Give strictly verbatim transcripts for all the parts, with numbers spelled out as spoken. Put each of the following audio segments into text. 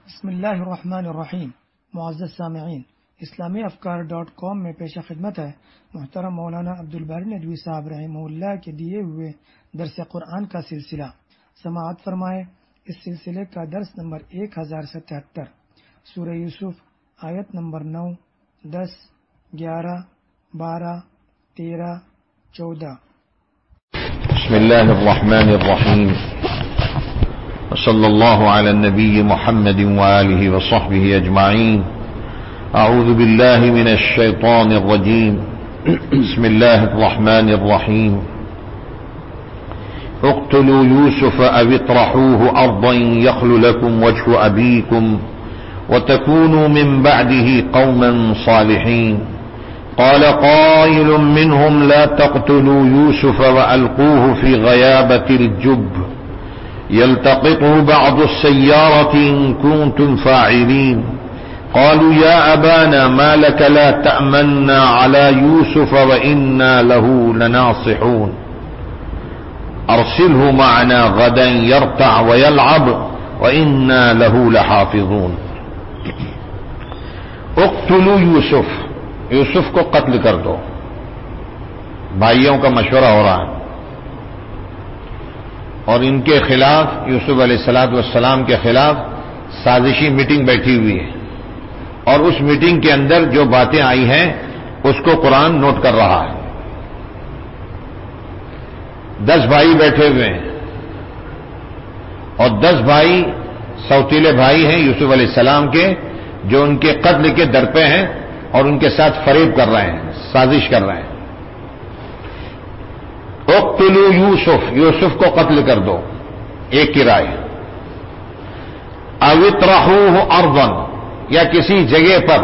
بسم اللہ الرحمن الرحیم۔ معزز سامعین، اسلامی افکار ڈاٹ کام میں پیش خدمت ہے محترم مولانا عبدالباری ندوی صاحب رحمہ اللہ کے دیے ہوئے درس قرآن کا سلسلہ۔ سماعت فرمائے۔ اس سلسلے کا درس نمبر ایک ہزار ستہتر، سورہ یوسف، آیت نمبر نو، دس، گیارہ، بارہ، تیرہ، چودہ۔ بسم اللہ الرحمن الرحیم، وصلی اللہ علی النبی محمد وآلہ وصحبہ اجمعین۔ اعوذ باللہ من الشیطان الرجیم، بسم اللہ الرحمن الرحیم۔ اقتلوا یوسف او اطرحوه ارضا یخل لکم وجه ابیکم وتكونوا من بعده قوما صالحین۔ قال قائل منهم لا تقتلوا يوسف وألقوه في غيابة الجب يلتقطه بعض السيارة إن كنتم فاعلين۔ قالوا يا أبانا ما لك لا تأمنا على يوسف وإنا له لناصحون أرسله معنا غدا يرتع ويلعب وإنا له لحافظون۔ اقتلوا يوسف، یوسف کو قتل کر دو۔ بھائیوں کا مشورہ ہو رہا ہے اور ان کے خلاف، یوسف علیہ الصلوۃ والسلام کے خلاف سازشی میٹنگ بیٹھی ہوئی ہے، اور اس میٹنگ کے اندر جو باتیں آئی ہیں اس کو قرآن نوٹ کر رہا ہے۔ دس بھائی بیٹھے ہوئے ہیں اور دس بھائی سوتیلے بھائی ہیں یوسف علیہ السلام کے، جو ان کے قتل کے در پہ ہیں اور ان کے ساتھ فریب کر رہے ہیں، سازش کر رہے ہیں۔ اقتلوا یوسف، یوسف کو قتل کر دو، ایک کی رائے۔ او اطرحوه ارضا، یا کسی جگہ پر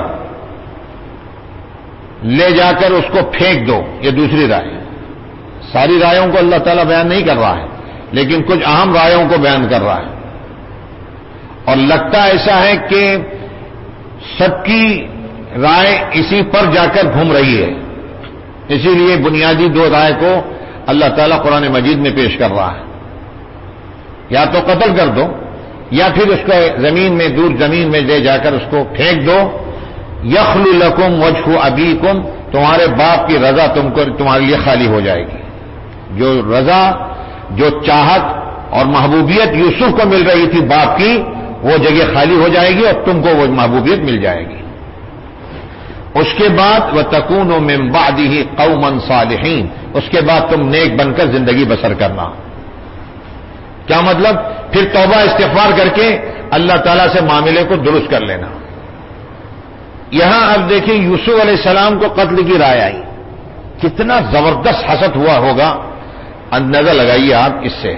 لے جا کر اس کو پھینک دو، یہ دوسری رائے۔ ساری رائےوں کو اللہ تعالیٰ بیان نہیں کر رہا ہے، لیکن کچھ اہم رائےوں کو بیان کر رہا ہے، اور لگتا ایسا ہے کہ سب کی رائے اسی پر جا کر گھوم رہی ہے، اسی لیے بنیادی دو رائے کو اللہ تعالیٰ قرآن مجید میں پیش کر رہا ہے۔ یا تو قتل کر دو، یا پھر اس کو زمین میں، دور زمین میں لے جا کر اس کو پھینک دو۔ یخل لکم وجہ ابیکم، تمہارے باپ کی رضا تم کو تمہارے لیے خالی ہو جائے گی۔ جو رضا، جو چاہت اور محبوبیت یوسف کو مل رہی تھی باپ کی، وہ جگہ خالی ہو جائے گی اور تم کو وہ محبوبیت مل جائے گی۔ اس کے بعد وَتَكُونُوا مِن بَعْدِهِ قَوْمًا صَالِحِينَ، اس کے بعد تم نیک بن کر زندگی بسر کرنا۔ کیا مطلب؟ پھر توبہ استغفار کر کے اللہ تعالیٰ سے معاملے کو درست کر لینا۔ یہاں اب دیکھیں یوسف علیہ السلام کو قتل کی رائے آئی، کتنا زبردست حسد ہوا ہوگا، اندازہ لگائیے آپ اس سے۔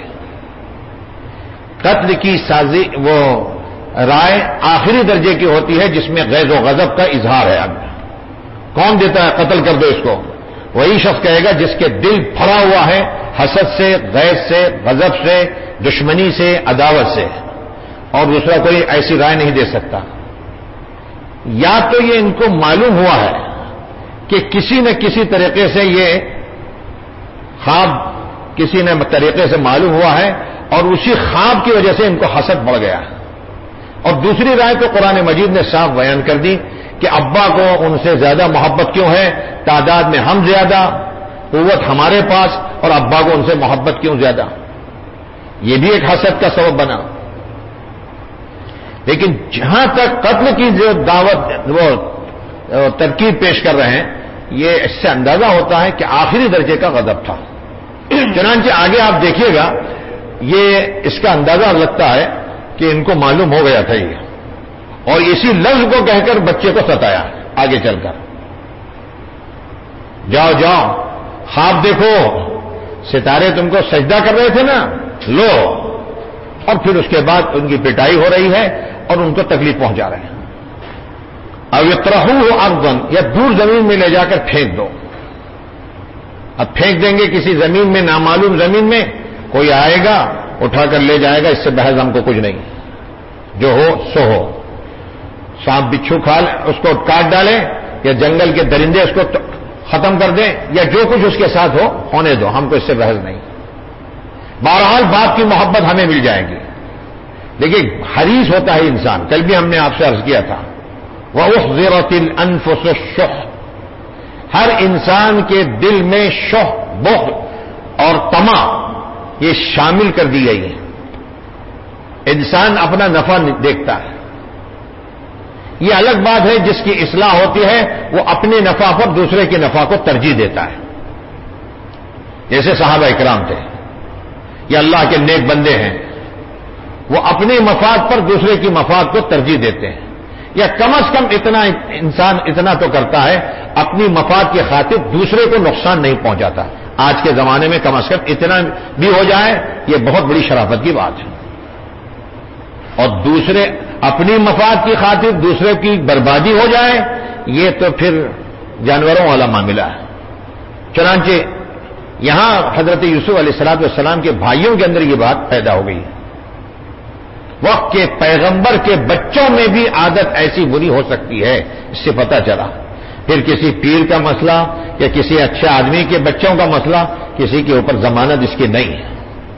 قتل کی سازی وہ رائے آخری درجے کی ہوتی ہے جس میں غیظ و غضب کا اظہار ہے۔ اب کون دیتا ہے قتل کر دو اس کو؟ وہی شخص کہے گا جس کے دل پھڑا ہوا ہے حسد سے، غیظ سے، غضب سے، دشمنی سے، عداوت سے، اور دوسرا کوئی ایسی رائے نہیں دے سکتا۔ یا تو یہ ان کو معلوم ہوا ہے کہ کسی نہ کسی طریقے سے یہ خواب کسی نہ طریقے سے معلوم ہوا ہے اور اسی خواب کی وجہ سے ان کو حسد بڑھ گیا ہے۔ اور دوسری رائے تو قرآن مجید نے صاف بیان کر دی کہ ابا کو ان سے زیادہ محبت کیوں ہے، تعداد میں ہم زیادہ، قوت ہمارے پاس، اور ابا کو ان سے محبت کیوں زیادہ، یہ بھی ایک حسد کا سبب بنا۔ لیکن جہاں تک قتل کی جو دعوت وہ ترکیب پیش کر رہے ہیں، یہ اس سے اندازہ ہوتا ہے کہ آخری درجے کا غضب تھا۔ چنانچہ آگے آپ دیکھیے گا، یہ اس کا اندازہ لگتا ہے کہ ان کو معلوم ہو گیا تھا یہ، اور اسی لفظ کو کہہ کر بچے کو ستایا آگے چل کر۔ جاؤ جاؤ خواب دیکھو، ستارے تم کو سجدہ کر رہے تھے نا، لو۔ اور پھر اس کے بعد ان کی پٹائی ہو رہی ہے اور ان کو تکلیف پہنچا رہے ہیں۔ اب اطرحوه ارضا، یا دور زمین میں لے جا کر پھینک دو۔ اب پھینک دیں گے کسی زمین میں، نامعلوم زمین میں، کوئی آئے گا اٹھا کر لے جائے گا، اس سے بحث ہم کو کچھ نہیں، جو ہو سو ہو۔ سانپ بچھو کھا اس کو کاٹ ڈالے، یا جنگل کے درندے اس کو ختم کر دیں، یا جو کچھ اس کے ساتھ ہو ہونے دو، ہم کو اس سے بحث نہیں۔ بہرحال باپ کی محبت ہمیں مل جائے گی۔ دیکھیے حریص ہوتا ہے انسان. کل بھی ہم نے آپ سے عرض کیا تھا وَأُحْضِرَتِ الْأَنفُسُ الشُّحَّ. ہر انسان کے دل میں شح بخل اور طمع یہ شامل کر دی گئی ہے. انسان اپنا نفع دیکھتا ہے. یہ الگ بات ہے جس کی اصلاح ہوتی ہے وہ اپنے نفع پر دوسرے کے نفع کو ترجیح دیتا ہے. جیسے صحابہ اکرام تھے یا اللہ کے نیک بندے ہیں, وہ اپنے مفاد پر دوسرے کی مفاد کو ترجیح دیتے ہیں. یا کم از کم اتنا انسان اتنا تو کرتا ہے اپنی مفاد کی خاطر دوسرے کو نقصان نہیں پہنچاتا. آج کے زمانے میں کم از کم اتنا بھی ہو جائے یہ بہت بڑی شرافت کی بات ہے. اور دوسرے اپنی مفاد کی خاطر دوسرے کی بربادی ہو جائے یہ تو پھر جانوروں والا معاملہ ہے. چنانچہ یہاں حضرت یوسف علیہ الصلوۃ والسلام کے بھائیوں کے اندر یہ بات پیدا ہو گئی. وقت کے پیغمبر کے بچوں میں بھی عادت ایسی بری ہو سکتی ہے, اس سے پتہ چلا. پھر کسی پیر کا مسئلہ یا کسی اچھے آدمی کے بچوں کا مسئلہ, کسی کے اوپر ضمانت اس کی نہیں ہے.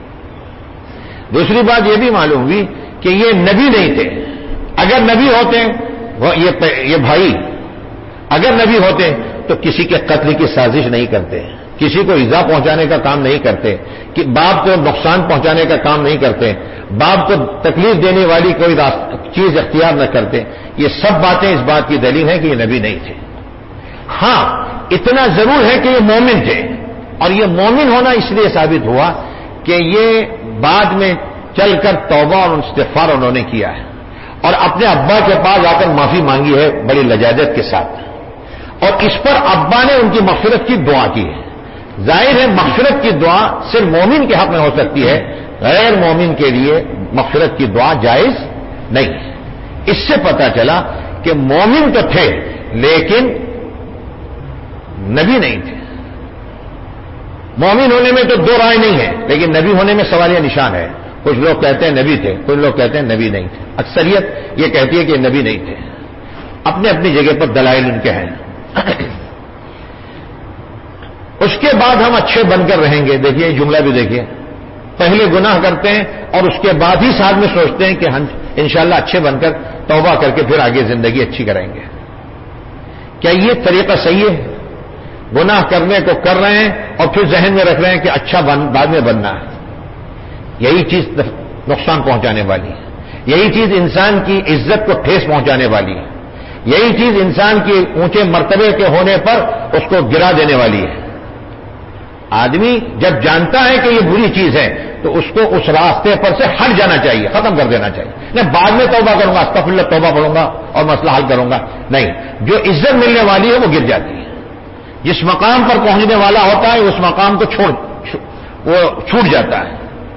دوسری بات یہ بھی معلوم ہوئی کہ یہ نبی نہیں تھے. اگر نبی ہوتے یہ بھائی اگر نبی ہوتے تو کسی کے قتل کی سازش نہیں کرتے, کسی کو ایذا پہنچانے کا کام نہیں کرتے, کہ باپ کو نقصان پہنچانے کا کام نہیں کرتے, باپ کو تکلیف دینے والی کوئی چیز اختیار نہ کرتے. یہ سب باتیں اس بات کی دلیل ہیں کہ یہ نبی نہیں تھے. ہاں اتنا ضرور ہے کہ یہ مومن تھے, اور یہ مومن ہونا اس لیے ثابت ہوا کہ یہ بعد میں چل کر توبہ اور استغفار انہوں نے کیا ہے اور اپنے ابا کے پاس آ کر معافی مانگی ہے بڑی لجاجت کے ساتھ, اور اس پر ابا نے ان کی مغفرت کی دعا کی ہے. ظاہر ہے مغفرت کی دعا صرف مومن کے حق میں ہو سکتی ہے, غیر مومن کے لیے مغفرت کی دعا جائز نہیں. اس سے پتہ چلا کہ مومن تو تھے لیکن نبی نہیں تھے. مومن ہونے میں تو دو رائے نہیں ہے, لیکن نبی ہونے میں سوالیہ نشان ہے. کچھ لوگ کہتے ہیں نبی تھے, کچھ لوگ کہتے ہیں نبی نہیں تھے. اکثریت یہ کہتی ہے کہ نبی نہیں تھے. اپنے اپنی جگہ پر دلائل ان کے ہیں. اس کے بعد ہم اچھے بن کر رہیں گے. دیکھیے یہ جملہ بھی دیکھیے, پہلے گناہ کرتے ہیں اور اس کے بعد ہی ساتھ میں سوچتے ہیں کہ ہم انشاءاللہ اچھے بن کر توبہ کر کے پھر آگے زندگی اچھی کریں گے. کیا یہ طریقہ صحیح ہے؟ گناہ کرنے کو کر رہے ہیں اور پھر ذہن میں رکھ رہے ہیں کہ اچھا بعد میں بننا ہے. یہی چیز نقصان پہنچانے والی ہے. یہی چیز انسان کی عزت کو ٹھیس پہنچانے والی ہے. یہی چیز انسان کے اونچے مرتبے کے ہونے پر اس کو گرا دینے والی ہے. آدمی جب جانتا ہے کہ یہ بری چیز ہے تو اس کو اس راستے پر سے ہٹ جانا چاہیے, ختم کر دینا چاہیے. نہیں بعد میں توبہ کروں گا, استغفراللہ توبہ پڑھوں گا اور مسئلہ حل کروں گا, نہیں. جو عزت ملنے والی ہے وہ گر جاتی ہے. جس مقام پر پہنچنے والا ہوتا ہے اس مقام کو چھوڑ وہ چھوٹ جاتا ہے.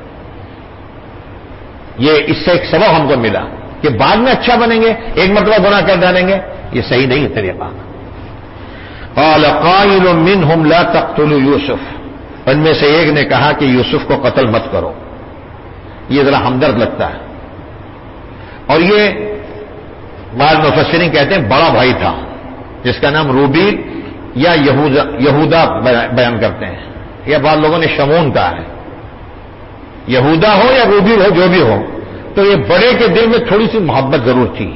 یہ اس سے ایک سبب ہم کو ملا کہ بعد میں اچھا بنیں گے, ایک مرتبہ گناہ کر ڈالیں گے, یہ صحیح نہیں ہے طریقہ. قال قائل منهم لا تقتلوا یوسف. ان میں سے ایک نے کہا کہ یوسف کو قتل مت کرو. یہ ذرا ہمدرد لگتا ہے. اور یہ بعض مفسرین کہتے ہیں بڑا بھائی تھا جس کا نام روبیل یا یہودا بیان کرتے ہیں, یا بعض لوگوں نے شمون کہا ہے. یہودا ہو یا روبیل ہو جو بھی ہو, تو یہ بڑے کے دل میں تھوڑی سی محبت ضرور تھی.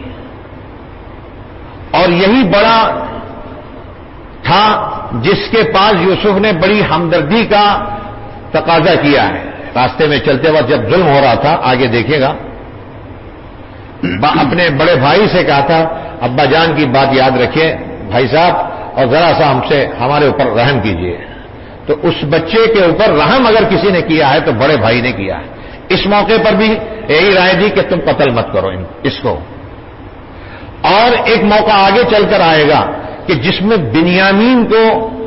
اور یہی بڑا تھا جس کے پاس یوسف نے بڑی ہمدردی کا تقاضا کیا ہے. راستے میں چلتے وقت جب ظلم ہو رہا تھا, آگے دیکھیے گا, اپنے بڑے بھائی سے کہا تھا ابا جان کی بات یاد رکھیے بھائی صاحب, اور ذرا سا ہم سے ہمارے اوپر رحم کیجیے. تو اس بچے کے اوپر رحم اگر کسی نے کیا ہے تو بڑے بھائی نے کیا ہے. اس موقع پر بھی یہی رائے دی کہ تم قتل مت کرو اس کو. اور ایک موقع آگے چل کر آئے گا کہ جس میں بنیامین کو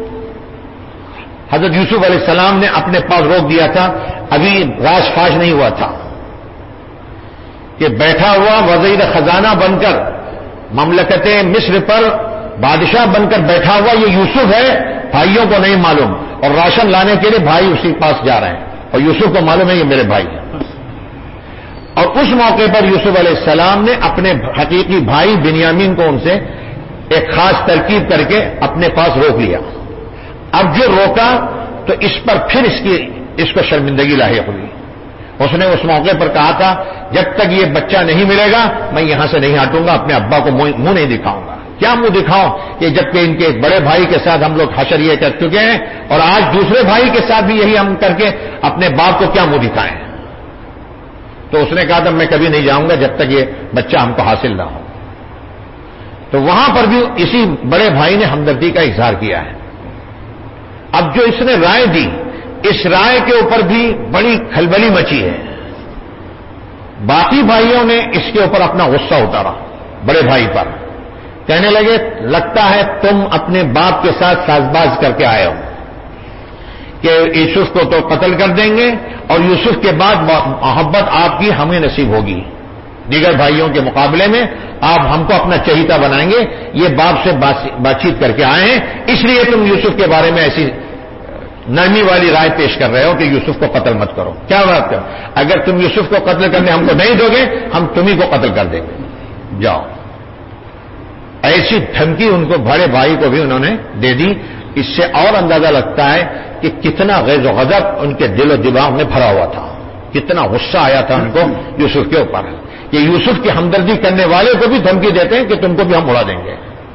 حضرت یوسف علیہ السلام نے اپنے پاس روک دیا تھا, ابھی راز فاش نہیں ہوا تھا, کہ بیٹھا ہوا وزیر خزانہ بن کر مملکت مصر پر بادشاہ بن کر بیٹھا ہوا یہ یوسف ہے, بھائیوں کو نہیں معلوم, اور راشن لانے کے لیے بھائی اسی پاس جا رہے ہیں, اور یوسف کو معلوم ہے یہ میرے بھائی ہیں. اور اس موقع پر یوسف علیہ السلام نے اپنے حقیقی بھائی بنیامین کو ان سے ایک خاص ترکیب کر کے اپنے پاس روک لیا. اب جو روکا تو اس پر پھر اس کی اس کو شرمندگی لاحق ہوئی. اس نے اس موقع پر کہا تھا جب تک یہ بچہ نہیں ملے گا میں یہاں سے نہیں ہٹوں گا، اپنے ابا کو منہ نہیں دکھاؤں گا۔ کیا منہ دکھاؤں کہ جبکہ ان کے بڑے بھائی کے ساتھ ہم لوگ حشر یہ کر چکے ہیں، اور آج دوسرے بھائی کے ساتھ بھی یہی ہم کر کے اپنے باپ کو کیا منہ دکھائیں؟ تو اس نے کہا تھا میں کبھی نہیں جاؤں گا جب تک یہ بچہ ہم کو حاصل نہ ہو۔ تو وہاں پر بھی اسی بڑے بھائی نے ہمدردی کا اظہار کیا ہے۔ اب جو اس نے رائے دی، اس رائے کے اوپر بھی بڑی کھلبلی مچی ہے۔ باقی بھائیوں نے اس کے اوپر اپنا غصہ اتارا بڑے بھائی پر، کہنے لگے لگتا ہے تم اپنے باپ کے ساتھ ساز باز کر کے آئے ہو کہ یوسف کو تو قتل کر دیں گے اور یوسف کے بعد محبت آپ کی ہمیں نصیب ہوگی، دیگر بھائیوں کے مقابلے میں آپ ہم کو اپنا چہیتا بنائیں گے، یہ باپ سے بات چیت کر کے آئے ہیں، اس لیے تم یوسف کے بارے میں ایسی نرمی والی رائے پیش کر رہے ہو کہ یوسف کو قتل مت کرو۔ کیا بات کرو؟ اگر تم یوسف کو قتل کرنے ہم کو نہیں دو گے ہم تمہیں کو قتل کر دیں گے، جاؤ۔ ایسی دھمکی ان کو بڑے بھائی کو بھی انہوں نے دے دی۔ اس سے اور اندازہ لگتا ہے کہ کتنا غیظ و غضب ان کے دل و دماغ میں بھرا ہوا تھا، کتنا غصہ آیا تھا ان کو یوسف کے اوپر کہ یوسف کی ہمدردی کرنے والے کو بھی دھمکی دیتے ہیں کہ تم کو بھی ہم اڑا دیں گے۔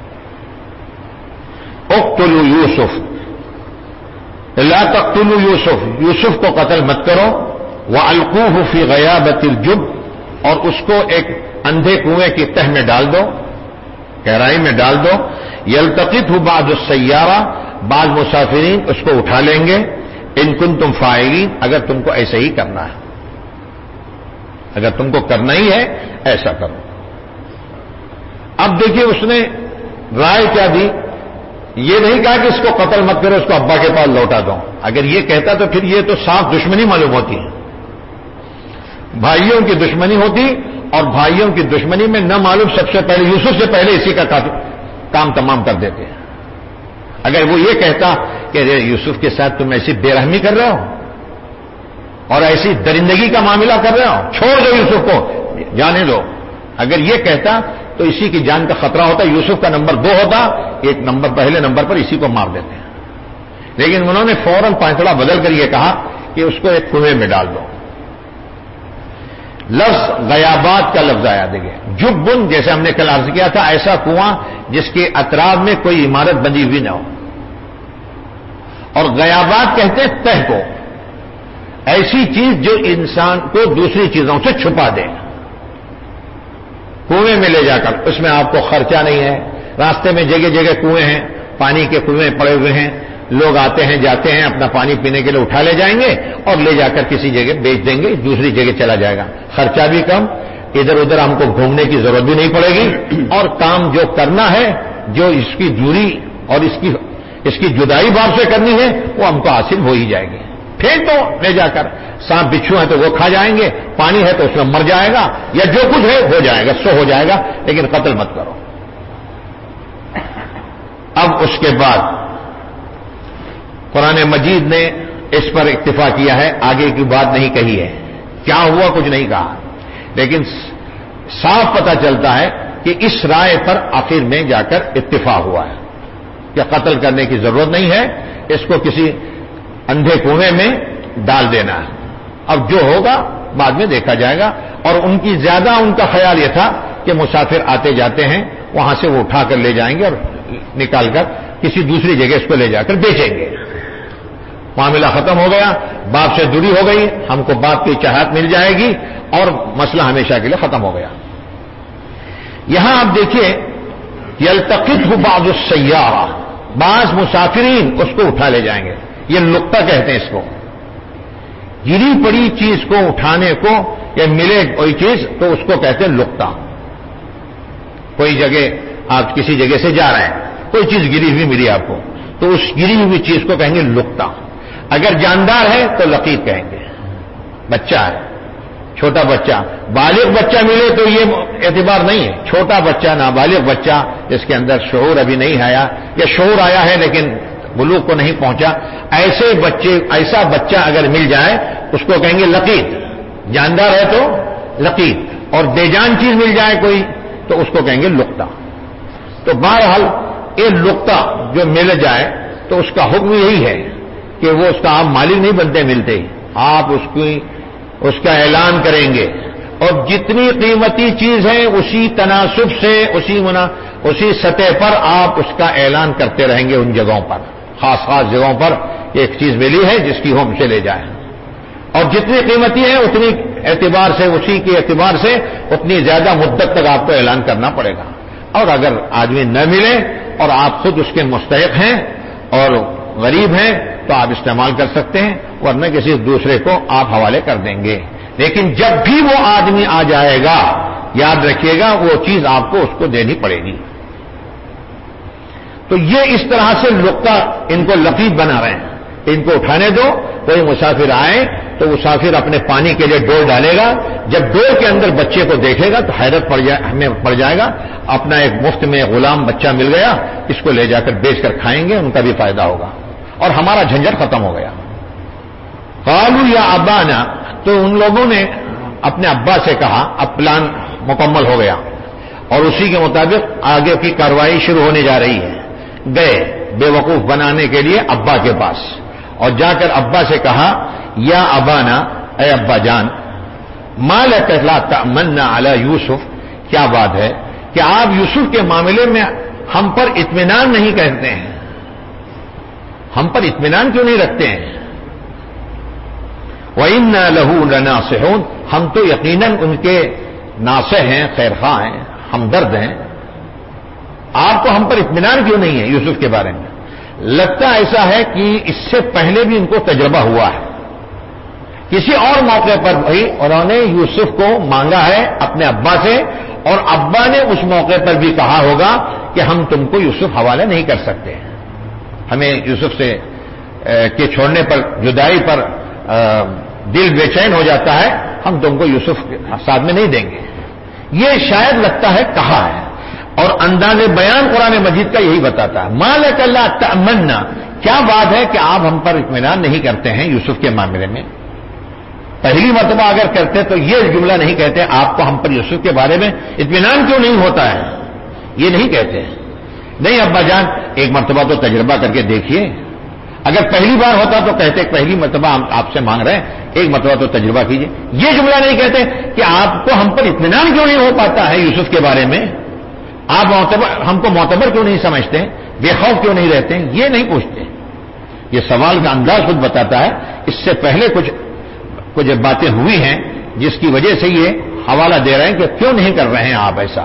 اقتلوا یوسف لا تقتلوا یوسف، یوسف کو قتل مت کرو، وَأَلْقُوهُ فِي غَيَابَةِ الْجُبِّ، اور اس کو ایک اندھے کنویں کی تہ میں ڈال دو، گہرائی میں ڈال دو، يَلْتَقِطْهُ بَعْضُ السَّيَّارَةِ، بعض مسافرین اس کو اٹھا لیں گے، ان كُنتُمْ فَاعِلِينَ، اگر تم کو ایسے ہی کرنا ہے، اگر تم کو کرنا ہی ہے ایسا کرو۔ اب دیکھیے اس نے رائے کیا دی، یہ نہیں کہا کہ اس کو قتل مت کرو، اس کو ابا کے پاس لوٹا دو۔ اگر یہ کہتا تو پھر یہ تو صاف دشمنی معلوم ہوتی ہے، بھائیوں کی دشمنی ہوتی، اور بھائیوں کی دشمنی میں نہ معلوم سب سے پہلے یوسف سے پہلے اسی کا کام تمام کر دیتے ہیں۔ اگر وہ یہ کہتا کہ یوسف کے ساتھ تم ایسی بے رحمی کر رہے ہو اور ایسی درندگی کا معاملہ کر رہے ہو، چھوڑ دو یوسف کو، جانے دو، اگر یہ کہتا تو اسی کی جان کا خطرہ ہوتا، یوسف کا نمبر دو ہوتا، ایک نمبر پہلے نمبر پر اسی کو مار دیتے ہیں۔ لیکن انہوں نے فوراً پانچڑا بدل کر یہ کہا کہ اس کو ایک کنویں میں ڈال دو۔ لفظ غیابات کا لفظ آیا، دیکھیے جبن، جیسے ہم نے کل عرض کیا تھا، ایسا کنواں جس کے اطراف میں کوئی عمارت بنی ہوئی نہ ہو، اور غیابات کہتے ہیں تہ کو، ایسی چیز جو انسان کو دوسری چیزوں سے چھپا دے۔ کنویں میں لے جا کر، اس میں آپ کو خرچہ نہیں ہے، راستے میں جگہ جگہ کنویں ہیں، پانی کے کنویں پڑے ہوئے ہیں، لوگ آتے ہیں جاتے ہیں، اپنا پانی پینے کے لیے اٹھا لے جائیں گے اور لے جا کر کسی جگہ بیچ دیں گے، دوسری جگہ چلا جائے گا، خرچہ بھی کم، ادھر ادھر ہم کو گھومنے کی ضرورت بھی نہیں پڑے گی، اور کام جو کرنا ہے، جو اس کی دوری اور اس کی اس کی جدائی باپ سے کرنی ہے وہ ہم کو حاصل ہو ہی جائے گی۔ پھر تو لے جا کر، سانپ بچھو ہے تو وہ کھا جائیں گے، پانی ہے تو اس میں مر جائے گا، یا جو کچھ ہے ہو جائے گا، سو ہو جائے گا، لیکن قتل مت کرو۔ اب اس کے بعد قرآن مجید نے اس پر اکتفا کیا ہے، آگے کی بات نہیں کہی ہے، کیا ہوا کچھ نہیں کہا، لیکن صاف پتہ چلتا ہے کہ اس رائے پر آخر میں جا کر اتفاق ہوا ہے کہ قتل کرنے کی ضرورت نہیں ہے، اس کو کسی اندھے کنویں میں ڈال دینا ہے، اب جو ہوگا بعد میں دیکھا جائے گا۔ اور ان کی زیادہ ان کا خیال یہ تھا کہ مسافر آتے جاتے ہیں، وہاں سے وہ اٹھا کر لے جائیں گے اور نکال کر کسی دوسری جگہ اس کو لے جا کر بیچیں گے۔ معاملہ ختم ہو گیا، باپ سے دوری ہو گئی، ہم کو باپ کی چاہت مل جائے گی اور مسئلہ ہمیشہ کے لیے ختم ہو گیا۔ یہاں آپ دیکھیے یلتقطہ بعض السیارہ، بعض مسافرین اس کو اٹھا لے جائیں گے، یہ لقطہ کہتے ہیں اس کو، گری پڑی چیز کو اٹھانے کو یا ملے کوئی چیز تو اس کو کہتے ہیں لقطہ۔ کوئی جگہ آپ کسی جگہ سے جا رہے ہیں، کوئی چیز گری ہوئی ملی آپ کو تو اس گری ہوئی چیز کو کہیں گے لقطہ، اگر جاندار ہے تو لقیط کہیں گے، بچہ ہے چھوٹا بچہ، بالغ بچہ ملے تو یہ اعتبار نہیں ہے، چھوٹا بچہ نابالغ بچہ جس کے اندر شعور ابھی نہیں آیا یا شعور آیا ہے لیکن بلوغ کو نہیں پہنچا، ایسے بچے ایسا بچہ اگر مل جائے اس کو کہیں گے لقیط، جاندار ہے تو لقیط، اور بے جان چیز مل جائے کوئی تو اس کو کہیں گے لقطہ۔ تو بہرحال یہ لقطہ جو مل جائے تو اس کا حکم یہی ہے کہ وہ اس کا آپ مالک نہیں بنتے ملتے، آپ اس کی اس کا اعلان کریں گے، اور جتنی قیمتی چیز ہے اسی تناسب سے اسی منا اسی سطح پر آپ اس کا اعلان کرتے رہیں گے ان جگہوں پر، خاص خاص جگہوں پر ایک چیز ملی ہے جس کی ہم سے لے جائیں، اور جتنی قیمتی ہے اتنی اعتبار سے اسی کے اعتبار سے اتنی زیادہ مدت تک آپ کو اعلان کرنا پڑے گا، اور اگر آدمی نہ ملے اور آپ خود اس کے مستحق ہیں اور غریب ہیں تو آپ استعمال کر سکتے ہیں، ورنہ کسی دوسرے کو آپ حوالے کر دیں گے۔ لیکن جب بھی وہ آدمی آ جائے گا یاد رکھیے گا وہ چیز آپ کو اس کو دینی پڑے گی۔ تو یہ اس طرح سے لقطہ ان کو لقیب بنا رہے ہیں، ان کو اٹھانے دو، کوئی مسافر آئے تو مسافر اپنے پانی کے لیے ڈول ڈالے گا، جب ڈول کے اندر بچے کو دیکھے گا تو حیرت پڑ جائے ہمیں پڑ جائے گا، اپنا ایک مفت میں غلام بچہ مل گیا، اس کو لے جا کر بیچ کر کھائیں گے، ان کا بھی فائدہ ہوگا اور ہمارا جھنجٹ ختم ہو گیا۔ قالوا یا ابانا، تو ان لوگوں نے اپنے ابا سے کہا، اب پلان مکمل ہو گیا اور اسی کے مطابق آگے کی کارروائی شروع ہونے جا رہی ہے۔ گئے بے وقوف بنانے کے لیے ابا کے پاس اور جا کر ابا سے کہا یا ابانا، اے ابا جان، ما لک لا تأمنا علی یوسف، کیا بات ہے کہ آپ یوسف کے معاملے میں ہم پر اطمینان نہیں کرتے ہیں، ہم پر اطمینان کیوں نہیں رکھتے ہیں؟ وَإِنَّا لَهُ لَنَاصِحُونَ، ہم تو یقیناً ان کے ناصح ہیں، خیرخواہ ہیں، ہمدرد ہیں، آپ کو ہم پر اطمینان کیوں نہیں ہے یوسف کے بارے میں؟ لگتا ایسا ہے کہ اس سے پہلے بھی ان کو تجربہ ہوا ہے، کسی اور موقع پر بھی انہوں نے یوسف کو مانگا ہے اپنے ابا سے، اور ابا نے اس موقع پر بھی کہا ہوگا کہ ہم تم کو یوسف حوالے نہیں کر سکتے، ہمیں یوسف سے کے چھوڑنے پر، جدائی پر دل بے چین ہو جاتا ہے، ہم تم کو یوسف ساتھ میں نہیں دیں گے۔ یہ شاید لگتا ہے کہا ہے، اور انداز بیان قرآن مجید کا یہی بتاتا ہے۔ ما لک لا تأمنا، کیا بات ہے کہ آپ ہم پر اطمینان نہیں کرتے ہیں یوسف کے معاملے میں؟ پہلی مرتبہ اگر کرتے تو یہ جملہ نہیں کہتے آپ کو ہم پر یوسف کے بارے میں اطمینان کیوں نہیں ہوتا ہے، یہ نہیں کہتے۔ نہیں ابا جان، ایک مرتبہ تو تجربہ کر کے دیکھیے، اگر پہلی بار ہوتا تو کہتے پہلی مرتبہ ہم آپ سے مانگ رہے ہیں، ایک مرتبہ تو تجربہ کیجیے۔ یہ جملہ نہیں کہتے کہ آپ کو ہم پر اطمینان کیوں نہیں ہو پاتا ہے یوسف کے بارے میں، آپ معتبر ہم کو معتبر کیوں نہیں سمجھتے، بے خوف کیوں نہیں رہتے، یہ نہیں پوچھتے۔ یہ سوال کا انداز خود بتاتا ہے اس سے پہلے کچھ کچھ باتیں ہوئی ہیں جس کی وجہ سے یہ حوالہ دے رہے ہیں کہ کیوں نہیں کر رہے ہیں آپ ایسا۔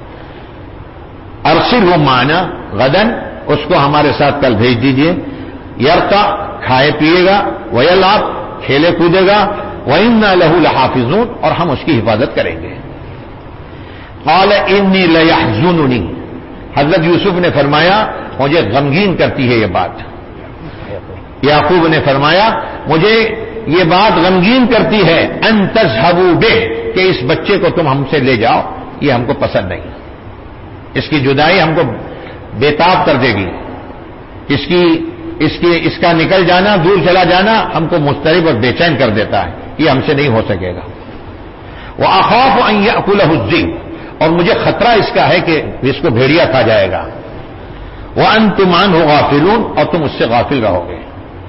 ارسلہ معنا غدن، اس کو ہمارے ساتھ کل بھیج دیجئے، یرقا، کھائے پیے گا، ویلعب، کھیلے کودے گا، وَإِنَّا لَهُ لَحَافِظُونَ، اور ہم اس کی حفاظت کریں گے۔ قال انی لیحزننی، حضرت یوسف نے فرمایا مجھے غمگین کرتی ہے یہ بات، یعقوب نے فرمایا مجھے یہ بات غمگین کرتی ہے، ان تذهبوا به، کہ اس بچے کو تم ہم سے لے جاؤ، یہ ہم کو پسند نہیں، اس کی جدائی ہم کو بےتاب کر دے گی، اس کی اس کی اس کا نکل جانا، دور چلا جانا ہم کو مضطرب اور بے چین کر دیتا ہے، یہ ہم سے نہیں ہو سکے گا۔ وَأَخَافُ أَن يَأْكُلَهُ الذِّئْبُ، اور مجھے خطرہ اس کا ہے کہ اس کو بھیڑیا کھا جائے گا۔ وَأَنتُمْ عَنْهُ غَافِلُونَ، اور تم اس سے غافل رہو گے۔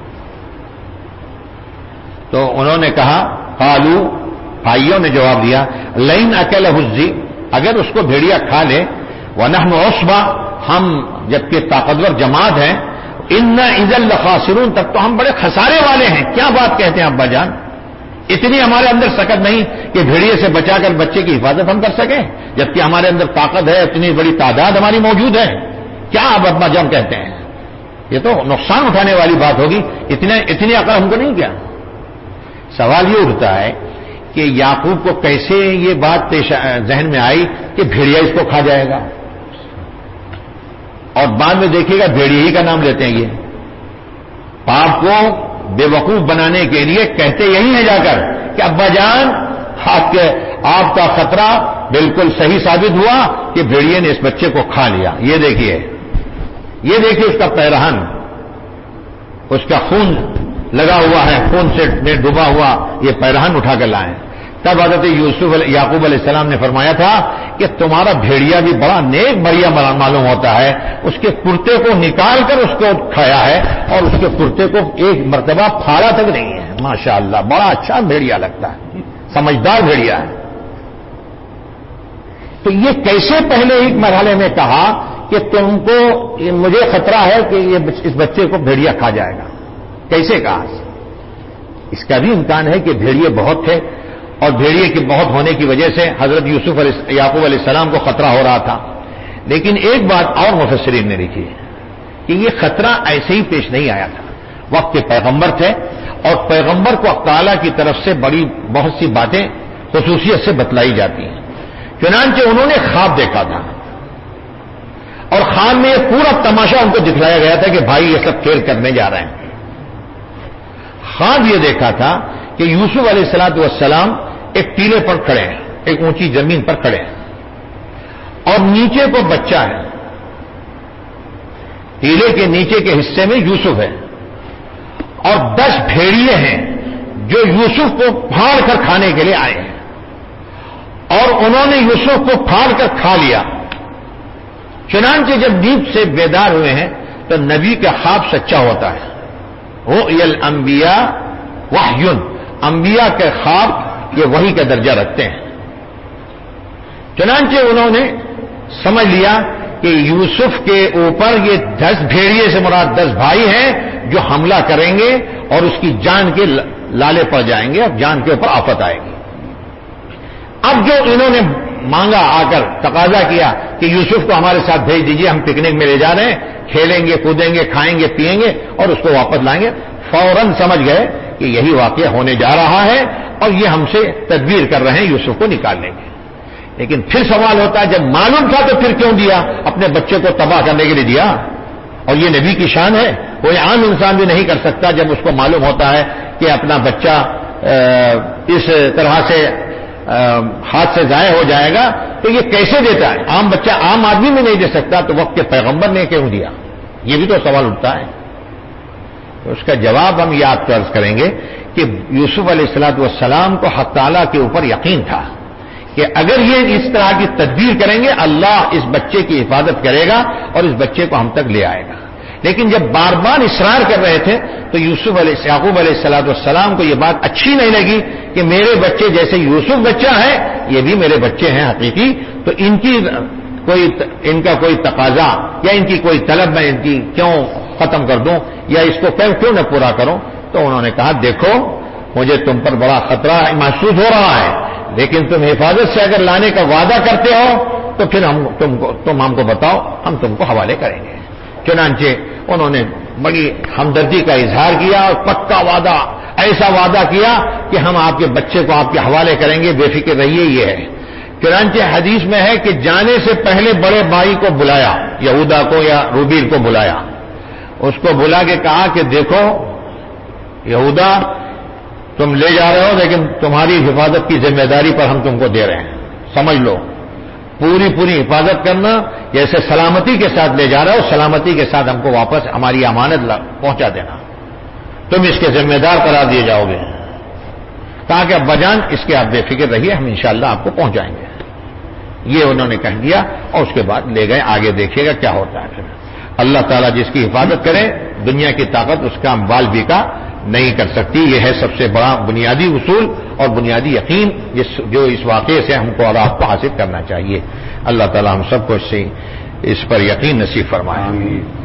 تو انہوں نے کہا، قالوا، بھائیوں نے جواب دیا، لَئِنْ أَكَلَهُ الذِّئْبُ، اگر اس کو بھیڑیا کھا لے، وَنَحْنُ عُصْبَةٌ، ہم جبکہ طاقتور جماعت ہیں، اِنَّا إِذًا لَخَاسِرُونَ، تب تو ہم بڑے خسارے والے ہیں۔ کیا بات کہتے ہیں ابا جان، اتنی ہمارے اندر سکت نہیں کہ بھیڑیے سے بچا کر بچے کی حفاظت ہم کر سکیں، جبکہ ہمارے اندر طاقت ہے، اتنی بڑی تعداد ہماری موجود ہے، کیا آپ ابا جان کہتے ہیں؟ یہ تو نقصان اٹھانے والی بات ہوگی، اتنے اتنی عقل ہم کو نہیں کیا۔ سوال یہ اٹھتا ہے کہ یعقوب کو کیسے یہ بات پیش ذہن میں آئی کہ بھیڑیا اس کو کھا جائے گا، اور بعد میں دیکھیے گا بھیڑیا ہی کا نام لیتے ہیں۔ یہ آپ کو بے وقوف بنانے کے لیے کہتے یہی ہیں جا کر کہ ابا جان آپ کے آپ کا خطرہ بالکل صحیح ثابت ہوا کہ بھیڑیے نے اس بچے کو کھا لیا۔ یہ دیکھیے یہ دیکھیے اس کا پیرہن، اس کا خون لگا ہوا ہے، خون سے ڈوبا ہوا یہ پیرہن اٹھا کر لائیں۔ تب حضرت یوسف یعقوب علیہ السلام نے فرمایا تھا کہ تمہارا بھیڑیا بھی بڑا نیک بڑھیا معلوم ہوتا ہے، اس کے کرتے کو نکال کر اس کو کھایا ہے اور اس کے کرتے کو ایک مرتبہ پھاڑا تک نہیں ہے، ماشاءاللہ بڑا اچھا بھیڑیا لگتا ہے۔ سمجھدار بھیڑیا ہے. تو یہ کیسے پہلے ایک مرحلے میں کہا کہ تم کو مجھے خطرہ ہے کہ یہ اس بچے کو بھیڑیا کھا جائے گا؟ کیسے کہا؟ اس کا بھی امکان ہے کہ بھیڑیے بہت تھے اور بھیڑیے کے بہت ہونے کی وجہ سے حضرت یوسف علیہ یعقوب علیہ السلام کو خطرہ ہو رہا تھا. لیکن ایک بات اور مفسرین نے لکھی ہے کہ یہ خطرہ ایسے ہی پیش نہیں آیا تھا. وقت کے پیغمبر تھے اور پیغمبر کو اللہ تعالیٰ کی طرف سے بڑی بہت سی باتیں خصوصیت سے بتلائی جاتی ہیں. چنانچہ انہوں نے خواب دیکھا تھا اور خواب میں یہ پورا تماشا ان کو دکھلایا گیا تھا کہ بھائی یہ سب کھیل کرنے جا رہے ہیں. خواب یہ دیکھا تھا کہ یوسف علیہ الصلوۃ والسلام ایک ٹیلے پر کھڑے ہیں, ایک اونچی زمین پر کھڑے ہیں اور نیچے کو بچہ ہے. ٹیلے کے نیچے کے حصے میں یوسف ہے اور دس بھیڑیے ہیں جو یوسف کو پھاڑ کر کھانے کے لیے آئے ہیں اور انہوں نے یوسف کو پھاڑ کر کھا لیا. چنانچہ جب نیند سے بیدار ہوئے ہیں تو نبی کا خواب سچا ہوتا ہے. رؤیا الانبیاء وحی, انبیاء کے خواب یہ وحی کا درجہ رکھتے ہیں. چنانچہ انہوں نے سمجھ لیا کہ یوسف کے اوپر یہ دس بھیڑیے سے مراد دس بھائی ہیں جو حملہ کریں گے اور اس کی جان کے لالے پڑ جائیں گے اور جان کے اوپر آفت آئے گی. اب جو انہوں نے مانگا, آ کر تقاضا کیا کہ یوسف کو ہمارے ساتھ بھیج دیجئے, ہم پکنک میں لے جا رہے ہیں, کھیلیں گے کودیں گے کھائیں گے پیئیں گے اور اس کو واپس لائیں گے, فوراً سمجھ گئے کہ یہی واقعہ ہونے جا رہا ہے اور یہ ہم سے تدبیر کر رہے ہیں یوسف کو نکالنے کی. لیکن پھر سوال ہوتا ہے جب معلوم تھا تو پھر کیوں دیا؟ اپنے بچے کو تباہ کرنے کے لیے دیا. اور یہ نبی کی شان ہے, کوئی عام انسان بھی نہیں کر سکتا. جب اس کو معلوم ہوتا ہے کہ اپنا بچہ اس طرح سے ہاتھ سے ضائع ہو جائے گا تو یہ کیسے دیتا ہے؟ عام بچہ عام آدمی میں نہیں دے سکتا, تو وقت کے پیغمبر نے کیوں دیا؟ یہ بھی تو سوال اٹھتا ہے. تو اس کا جواب ہم یہ آپ کو عرض کریں گے کہ یوسف علیہ الصلوۃ والسلام کو حق تعالیٰ کے اوپر یقین تھا کہ اگر یہ اس طرح کی تدبیر کریں گے اللہ اس بچے کی حفاظت کرے گا اور اس بچے کو ہم تک لے آئے گا. لیکن جب بار بار اصرار کر رہے تھے تو یوسف علیہ یعقوب علیہ الصلوۃ والسلام کو یہ بات اچھی نہیں لگی کہ میرے بچے جیسے یوسف بچہ ہے یہ بھی میرے بچے ہیں حقیقی, تو ان کی کوئی ان کا کوئی تقاضا یا ان کی کوئی طلب میں ان کی کیوں ختم کر دوں یا اس کو کیوں نہ پورا کروں. تو انہوں نے کہا دیکھو مجھے تم پر بڑا خطرہ محسوس ہو رہا ہے, لیکن تم حفاظت سے اگر لانے کا وعدہ کرتے ہو تو پھر ہم تم کو تم ہم کو بتاؤ, ہم تم کو حوالے کریں گے. چنانچہ انہوں نے بڑی ہمدردی کا اظہار کیا اور پکا وعدہ, ایسا وعدہ کیا کہ ہم آپ کے بچے کو آپ کے حوالے کریں گے, بے فکر رہیے. یہ ہے چنانچہ حدیث میں ہے کہ جانے سے پہلے بڑے بھائی کو بلایا, یہودا کو یا روبیل کو بلایا, اس کو بلا کے کہا کہ دیکھو یہودا تم لے جا رہے ہو لیکن تمہاری حفاظت کی ذمہ داری پر ہم تم کو دے رہے ہیں, سمجھ لو پوری پوری حفاظت کرنا, جیسے سلامتی کے ساتھ لے جا رہے ہو سلامتی کے ساتھ ہم کو واپس ہماری امانت پہنچا دینا, تم اس کے ذمہ دار قرار دیے جاؤ گے. کہا کہ ابا جان اس کے آپ بے فکر رہیے, ہم انشاءاللہ آپ کو پہنچائیں گے. یہ انہوں نے کہہ دیا اور اس کے بعد لے گئے. آگے دیکھیے گا کیا ہوتا ہے. پھر اللہ تعالیٰ جس کی حفاظت کرے دنیا کی طاقت اس کا بال بیکا نہیں کر سکتی. یہ ہے سب سے بڑا بنیادی اصول اور بنیادی یقین جس جو اس واقعے سے ہم کو اور آپ کو حاصل کرنا چاہیے. اللہ تعالیٰ ہم سب کو اس سے اس پر یقین نصیب فرمائے.